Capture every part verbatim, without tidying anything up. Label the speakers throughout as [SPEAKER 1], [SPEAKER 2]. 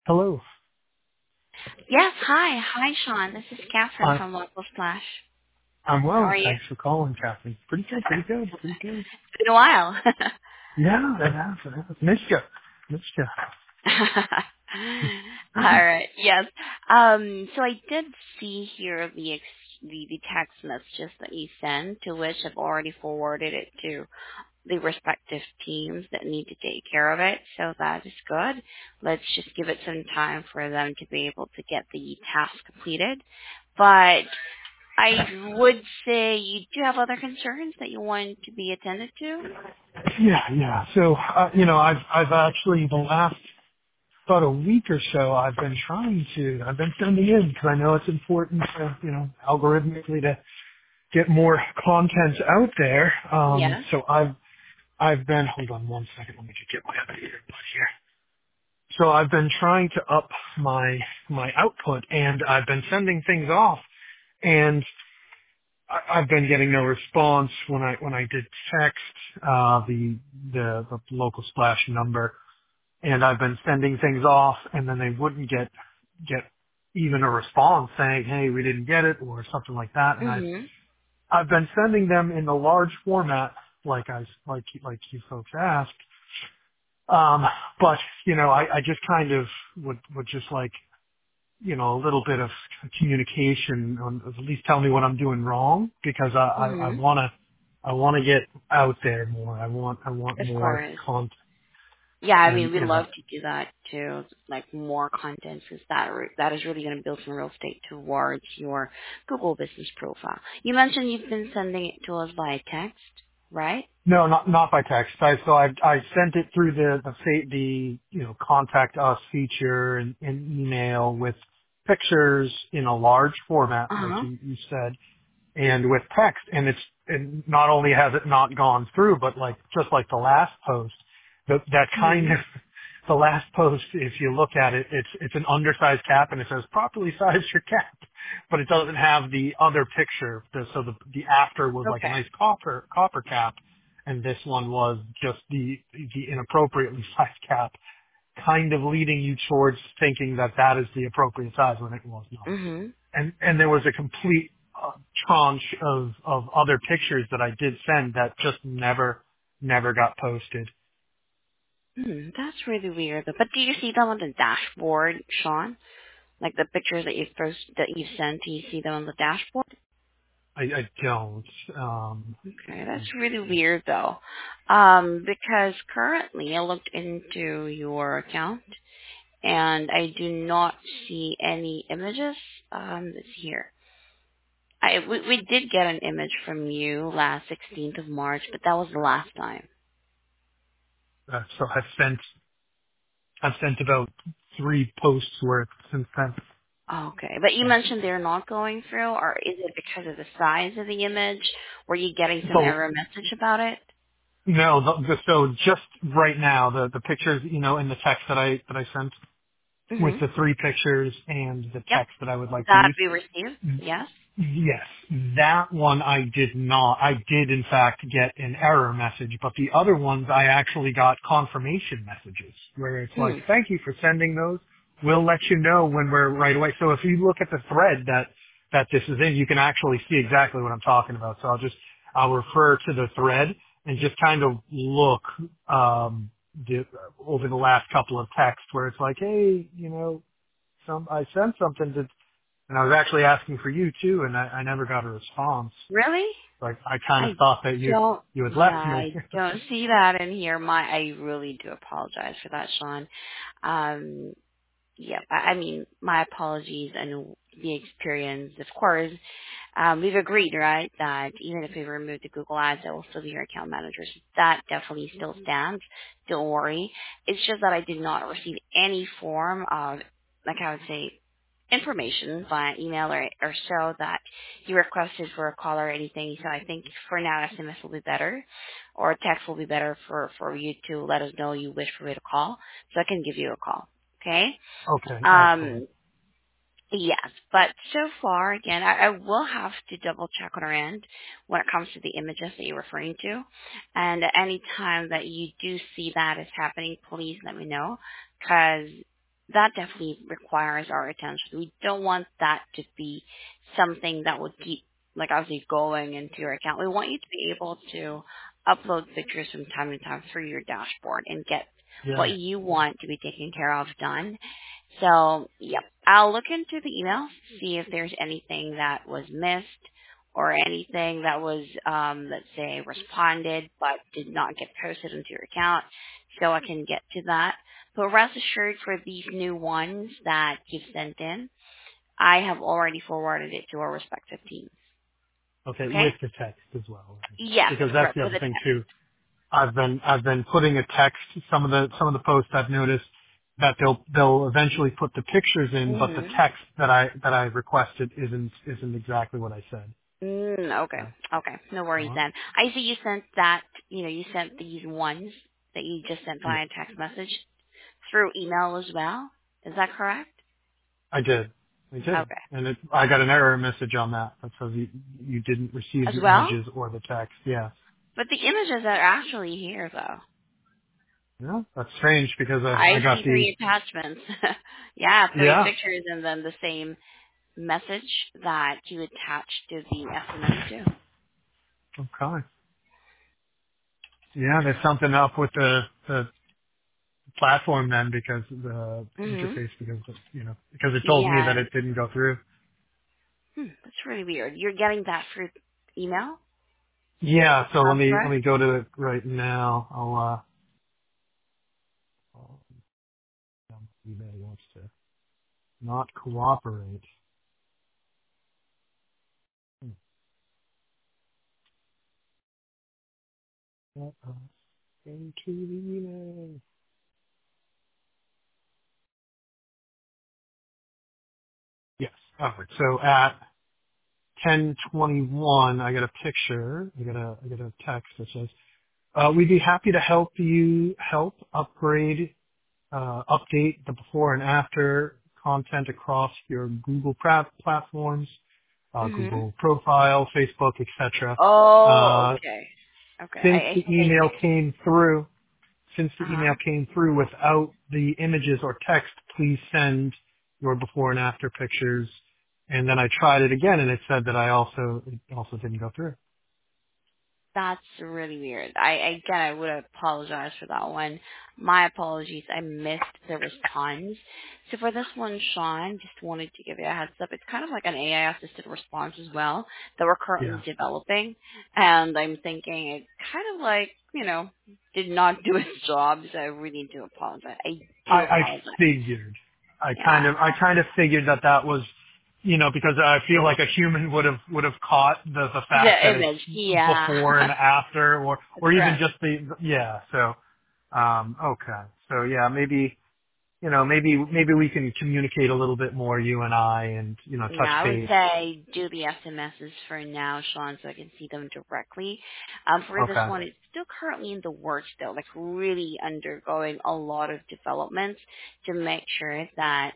[SPEAKER 1] Hello.
[SPEAKER 2] Yes, hi. Hi, Sean. This is Catherine
[SPEAKER 1] Uh,
[SPEAKER 2] from Local Splash.
[SPEAKER 1] I'm
[SPEAKER 2] How
[SPEAKER 1] well.
[SPEAKER 2] are you?
[SPEAKER 1] Thanks for calling, Kathy. Pretty good, pretty good, pretty good.
[SPEAKER 2] It's been a while.
[SPEAKER 1] Yeah, it has, it has. Missed you. Missed you.
[SPEAKER 2] All right. Yes. Um, so I did see here the, ex- the the text messages that you sent, to which I've already forwarded it to the respective teams that need to take care of it. So that is good. Let's just give it some time for them to be able to get the task completed. But I would say you do have other concerns that you want to be attended to?
[SPEAKER 1] Yeah, yeah. So, uh, you know, I've, I've actually, the last about a week or so, I've been trying to, I've been sending in because I know it's important to, you know, algorithmically to get more content out there. Um,
[SPEAKER 2] Yes.
[SPEAKER 1] so I've, I've been, hold on one second, let me just get my other earbud here. So I've been trying to up my, my output and I've been sending things off and I- I've been getting no response when I when I did text uh, the, the the local splash number, and I've been sending things off, and then they wouldn't get get even a response saying, "Hey, we didn't get it," or something like that. And I've
[SPEAKER 2] Mhm.
[SPEAKER 1] I've been sending them in the large format, like I like like you folks asked. Um, but you know, I, I just kind of would would just like you know, a little bit of communication on at least tell me what I'm doing wrong because I, I, I
[SPEAKER 2] Mhm.
[SPEAKER 1] want to, I want to get out there more. I want, I want
[SPEAKER 2] Of
[SPEAKER 1] more
[SPEAKER 2] course.
[SPEAKER 1] content
[SPEAKER 2] Yeah, I
[SPEAKER 1] and,
[SPEAKER 2] mean, we'd
[SPEAKER 1] and
[SPEAKER 2] love to do that too, like more content, since that re- that is really going to build some real estate towards your Google business profile. You mentioned you've been sending it to us via text, right?
[SPEAKER 1] no, not, not by text. I, so I, I sent it through the, the, fa- the, you know, contact us feature and, and email with pictures in a large format,
[SPEAKER 2] Uh
[SPEAKER 1] like
[SPEAKER 2] huh.
[SPEAKER 1] you, you said, and with text. And it's, and not only has it not gone through, but like, just like the last post, that, that kind
[SPEAKER 2] Mhm.
[SPEAKER 1] of, the last post, if you look at it, it's, it's an undersized cap and it says properly size your cap, but it doesn't have the other picture. The, so the, the after was like a
[SPEAKER 2] Okay.
[SPEAKER 1] nice copper, copper cap. And this one was just the, the inappropriately sized cap, kind of leading you towards thinking that that is the appropriate size when it was not.
[SPEAKER 2] Mhm.
[SPEAKER 1] And, and there was a complete uh, tranche of, of other pictures that I did send that just never, never got posted.
[SPEAKER 2] Hmm, that's really weird. But do you see them on the dashboard, Sean? Like the pictures that you've post that you've sent, do you see them on the dashboard?
[SPEAKER 1] I, I don't. Um,
[SPEAKER 2] Okay, that's really weird though. Um, because currently I looked into your account and I do not see any images. Um, let's see here. I we, we did get an image from you last sixteenth of March, but that was the last time.
[SPEAKER 1] uh, so I've sent, I've sent about three posts worth since then.
[SPEAKER 2] Okay, but you
[SPEAKER 1] So,
[SPEAKER 2] mentioned they're not going through, or is it because of the size of the image? Were you getting some
[SPEAKER 1] so
[SPEAKER 2] error message about it?
[SPEAKER 1] no, the, the, so just right now, the, the pictures, you know, in the text that I, that I sent with
[SPEAKER 2] Mm-hmm.
[SPEAKER 1] the three pictures and the
[SPEAKER 2] Yep.
[SPEAKER 1] text that I would like to
[SPEAKER 2] That
[SPEAKER 1] use.
[SPEAKER 2] we received. Yes.
[SPEAKER 1] Yes, that one I did not. I did in fact get an error message, but the other ones I actually got confirmation messages where it's like,
[SPEAKER 2] Hmm.
[SPEAKER 1] thank you for sending those. We'll let you know when we're right away. So if you look at the thread that, that this is in, you can actually see exactly what I'm talking about. So I'll just, I'll refer to the thread and just kind of look, um, the, over the last couple of texts where it's like, hey, you know, some, I sent something to and I was actually asking for you too, and I, I never got a response.
[SPEAKER 2] Really?
[SPEAKER 1] Like I kind of
[SPEAKER 2] I
[SPEAKER 1] thought that you
[SPEAKER 2] don't.
[SPEAKER 1] you had
[SPEAKER 2] Yeah,
[SPEAKER 1] left me.
[SPEAKER 2] I don't see that in here. My, I really do apologize for that, Sean. Um, yeah, I, I mean, my apologies and the experience. Of course, um, we've agreed, right, that even if we remove the Google Ads, I will still be your account manager. So that definitely still stands. Don't worry. It's just that I did not receive any form of, like I would say, information via email or, or so that you requested for a call or anything. So I think for now S M S will be better, or text will be better for, for you to let us know you wish for me to call, so I can give you a call. Okay?
[SPEAKER 1] Okay, excellent.
[SPEAKER 2] Um, yes, but so far, again, I, I will have to double check on our end when it comes to the images that you're referring to. And any time that you do see that is happening, please let me know, because that definitely requires our attention. We don't want that to be something that would keep, like, obviously going into your account. We want you to be able to upload pictures from time to time through your dashboard and get what
[SPEAKER 1] Yeah.
[SPEAKER 2] you want to be taken care of done. So, yep, I'll look into the email, see if there's anything that was missed or anything that was, um, let's say, responded but did not get posted into your account, so I can get to that. But rest assured, for these new ones that you've sent in, I have already forwarded it to our respective teams.
[SPEAKER 1] Okay,
[SPEAKER 2] Okay?
[SPEAKER 1] with the text as well. Right?
[SPEAKER 2] Yes,
[SPEAKER 1] Because that's
[SPEAKER 2] correct.
[SPEAKER 1] the
[SPEAKER 2] With
[SPEAKER 1] other
[SPEAKER 2] a
[SPEAKER 1] thing
[SPEAKER 2] text.
[SPEAKER 1] too. I've been I've been putting a text. Some of the some of the posts I've noticed that they'll they'll eventually put the pictures in, but the
[SPEAKER 2] Mm-hmm.
[SPEAKER 1] text that I that I requested isn't isn't exactly what I said.
[SPEAKER 2] Mm, okay.
[SPEAKER 1] Yeah.
[SPEAKER 2] Okay. No worries
[SPEAKER 1] So,
[SPEAKER 2] then. I see you sent that, you know, you sent these ones that you just sent
[SPEAKER 1] yeah,
[SPEAKER 2] via text message through email as well. Is that correct?
[SPEAKER 1] I did. I did.
[SPEAKER 2] Okay.
[SPEAKER 1] And it, I got an error message on that that says you, you didn't receive
[SPEAKER 2] As
[SPEAKER 1] the
[SPEAKER 2] well?
[SPEAKER 1] images or the text. Yeah.
[SPEAKER 2] But the images are actually here though.
[SPEAKER 1] Yeah. That's strange because I, I
[SPEAKER 2] I
[SPEAKER 1] got
[SPEAKER 2] see
[SPEAKER 1] the,
[SPEAKER 2] three attachments. Yeah, three
[SPEAKER 1] yeah.
[SPEAKER 2] pictures and then the same message that you attach to the S M S too.
[SPEAKER 1] Okay. Yeah, there's something up with the, the platform then because the
[SPEAKER 2] Mhm.
[SPEAKER 1] interface because, you know, because it told me that
[SPEAKER 2] Yeah.
[SPEAKER 1] it didn't go through.
[SPEAKER 2] Hmm, that's really weird. You're getting that through email?
[SPEAKER 1] Yeah. So let
[SPEAKER 2] Sounds
[SPEAKER 1] me, let
[SPEAKER 2] correct?
[SPEAKER 1] me go to it right now. I'll, uh, I'll- eBay wants to not cooperate. Hmm. Let us into the email. Yes. All right. So at ten twenty-one, I got a picture. I got a, I got a text that says, uh, we'd be happy to help you help upgrade, uh, update the before and after content across your Google pra- platforms, uh,
[SPEAKER 2] Mhm.
[SPEAKER 1] Google profile, Facebook, et cetera.
[SPEAKER 2] Oh,
[SPEAKER 1] Uh,
[SPEAKER 2] okay. Okay. I,
[SPEAKER 1] since
[SPEAKER 2] I
[SPEAKER 1] the
[SPEAKER 2] think I
[SPEAKER 1] email
[SPEAKER 2] do.
[SPEAKER 1] came through, since the
[SPEAKER 2] Uh huh.
[SPEAKER 1] email came through without the images or text, please send your before and after pictures. And then I tried it again and it said that I also, it also didn't go through.
[SPEAKER 2] That's really weird. I again, I would apologize for that one. My apologies. I missed the response. So for this one, Sean, just wanted to give you a heads up. It's kind of like an A I assisted response as well that we're currently
[SPEAKER 1] Yeah.
[SPEAKER 2] developing, and I'm thinking it kind of like you know did not do its job. So I really do apologize. I
[SPEAKER 1] I,
[SPEAKER 2] do
[SPEAKER 1] I
[SPEAKER 2] apologize.
[SPEAKER 1] figured, I kind
[SPEAKER 2] Yeah,
[SPEAKER 1] of, I kind of figured that that was, you know, because I feel like a human would have, would have caught the, the fact
[SPEAKER 2] the
[SPEAKER 1] that
[SPEAKER 2] image.
[SPEAKER 1] it's
[SPEAKER 2] Yeah,
[SPEAKER 1] before and after or, or even
[SPEAKER 2] correct.
[SPEAKER 1] just the, yeah. So, um, okay. So yeah, maybe, you know, maybe maybe we can communicate a little bit more, you and I, and you know,
[SPEAKER 2] Yeah,
[SPEAKER 1] touch
[SPEAKER 2] I would
[SPEAKER 1] base.
[SPEAKER 2] say do the S M Ses for now, Sean, so I can see them directly. Um, for this
[SPEAKER 1] Okay.
[SPEAKER 2] one, it's still currently in the works still, like really undergoing a lot of developments to make sure that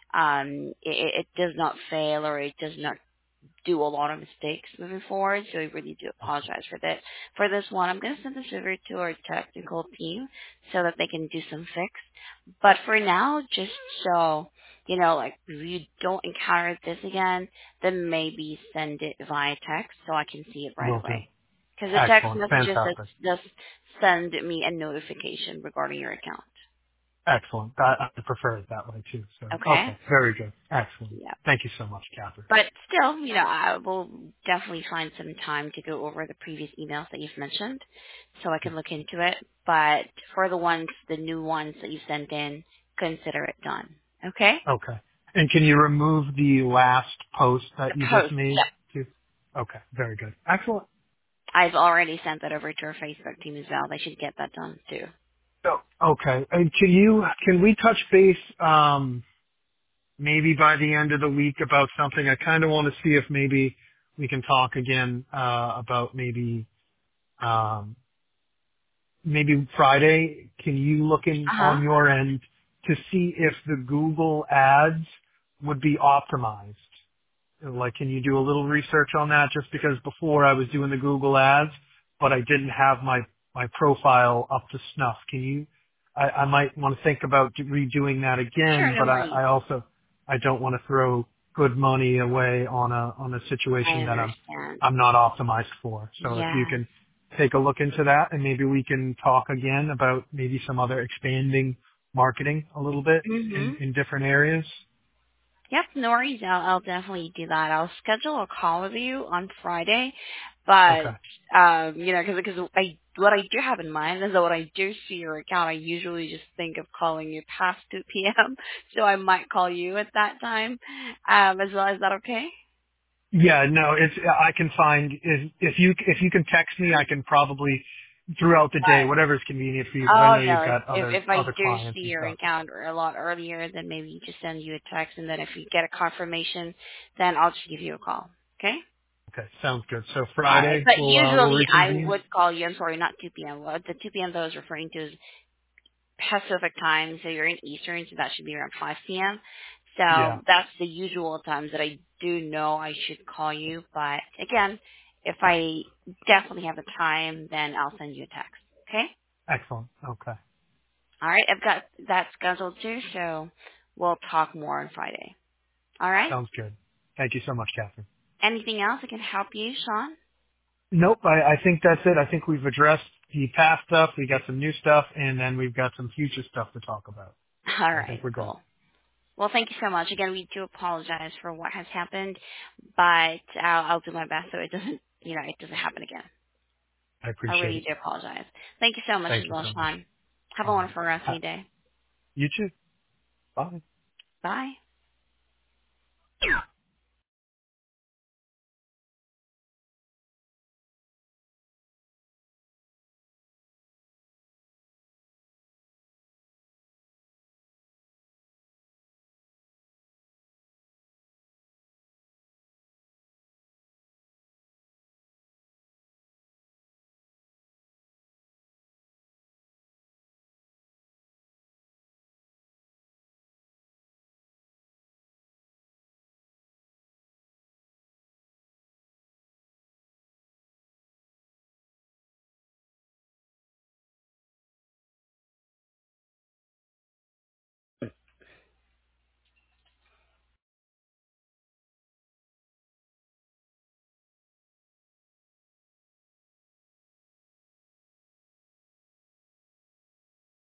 [SPEAKER 2] um, it, it does not fail or it does not do a lot of mistakes moving forward, so I really do
[SPEAKER 1] Okay.
[SPEAKER 2] apologize for that. For this one, I'm going to send this over to our technical team so that they can do some fix. But for now, just so, you know, like, if you don't encounter this again, then maybe send it via text so I can see it right
[SPEAKER 1] Will do.
[SPEAKER 2] away. Because the text
[SPEAKER 1] Excellent.
[SPEAKER 2] messages just,
[SPEAKER 1] Fantastic.
[SPEAKER 2] just send me a notification regarding your account.
[SPEAKER 1] Excellent. I, I prefer it that way too. So
[SPEAKER 2] Okay?
[SPEAKER 1] okay. Very good. Excellent.
[SPEAKER 2] Yeah.
[SPEAKER 1] Thank you so much, Catherine.
[SPEAKER 2] But still, you know, I will definitely find some time to go over the previous emails that you've mentioned so I
[SPEAKER 1] Yeah.
[SPEAKER 2] can look into it. But for the ones, the new ones that you sent in, consider it done. Okay?
[SPEAKER 1] Okay. And can you remove the last post
[SPEAKER 2] The
[SPEAKER 1] that you just
[SPEAKER 2] post.
[SPEAKER 1] made
[SPEAKER 2] Yep.
[SPEAKER 1] too? Okay. Very good. Excellent.
[SPEAKER 2] I've already sent that over to our Facebook team as well. They should get that done too.
[SPEAKER 1] So okay. And can you can we touch base? Um, maybe by the end of the week about something. I kind of want to see if maybe we can talk again uh, about maybe um, maybe Friday. Can you look in
[SPEAKER 2] Uh-huh.
[SPEAKER 1] on your end to see if the Google ads would be optimized? Like, can you do a little research on that? Just because before I was doing the Google ads, but I didn't have my my profile up to snuff. Can you I, I might want to think about redoing that
[SPEAKER 2] Sure,
[SPEAKER 1] again,
[SPEAKER 2] no
[SPEAKER 1] but I,
[SPEAKER 2] worries.
[SPEAKER 1] I also, I don't want to throw good money away on a, on a
[SPEAKER 2] I
[SPEAKER 1] situation that I'm,
[SPEAKER 2] understand.
[SPEAKER 1] I'm not optimized for. So if you
[SPEAKER 2] Yes.
[SPEAKER 1] can take a look into that and maybe we can talk again about maybe some other expanding marketing a little bit
[SPEAKER 2] Mhm.
[SPEAKER 1] in, in different areas.
[SPEAKER 2] Yep, no worries. I'll, I'll definitely do that. I'll schedule a call with you on Friday, but
[SPEAKER 1] Okay.
[SPEAKER 2] um, you know, because because I what I do have in mind is that when I do see your account, I usually just think of calling you past two p.m. So I might call you at that time um, as well. Is that okay?
[SPEAKER 1] Yeah, no, it's, I can find, if, if you, if you can text me, I can probably throughout the day,
[SPEAKER 2] Right.
[SPEAKER 1] whatever's convenient for you, because I
[SPEAKER 2] Oh
[SPEAKER 1] know you've
[SPEAKER 2] no, if,
[SPEAKER 1] got
[SPEAKER 2] if
[SPEAKER 1] other,
[SPEAKER 2] if I
[SPEAKER 1] other
[SPEAKER 2] do
[SPEAKER 1] clients
[SPEAKER 2] see
[SPEAKER 1] and
[SPEAKER 2] your
[SPEAKER 1] stuff.
[SPEAKER 2] account a lot earlier, then maybe just send you a text, and then if you get a confirmation, then I'll just give you a call. Okay?
[SPEAKER 1] Okay, sounds good. So
[SPEAKER 2] All right.
[SPEAKER 1] Friday
[SPEAKER 2] But
[SPEAKER 1] we'll uh, we'll
[SPEAKER 2] usually I
[SPEAKER 1] reconvene.
[SPEAKER 2] would call you, I'm sorry, not two p.m. What the two p.m. that I was referring to is Pacific time, so you're in Eastern, so that should be around five p.m.
[SPEAKER 1] Yeah,
[SPEAKER 2] So that's the usual times that I do know I should call you. But again, if I definitely have the time, then I'll send you a text. Okay?
[SPEAKER 1] excellent. Okay,
[SPEAKER 2] All right. I've got that scheduled too, so we'll talk more on Friday. All right?
[SPEAKER 1] sounds good. Thank you so much, Catherine.
[SPEAKER 2] Anything else I can help you, Sean?
[SPEAKER 1] Nope, I, I think that's it. I think we've addressed the past stuff. We got some new stuff, and then we've got some future stuff to talk about.
[SPEAKER 2] All
[SPEAKER 1] So I
[SPEAKER 2] right.
[SPEAKER 1] think we're good.
[SPEAKER 2] Cool. Well, thank you so much. Again, we do apologize for what has happened, but I'll, I'll do my best so it doesn't, you know, it doesn't happen again.
[SPEAKER 1] I
[SPEAKER 2] I
[SPEAKER 1] appreciate
[SPEAKER 2] really
[SPEAKER 1] it.
[SPEAKER 2] do apologize. Thank you so much as
[SPEAKER 1] Thank you
[SPEAKER 2] well,
[SPEAKER 1] so much.
[SPEAKER 2] Sean. Have a
[SPEAKER 1] All right.
[SPEAKER 2] wonderful rest of
[SPEAKER 1] Ha-
[SPEAKER 2] your day.
[SPEAKER 1] You too. Bye.
[SPEAKER 2] Bye.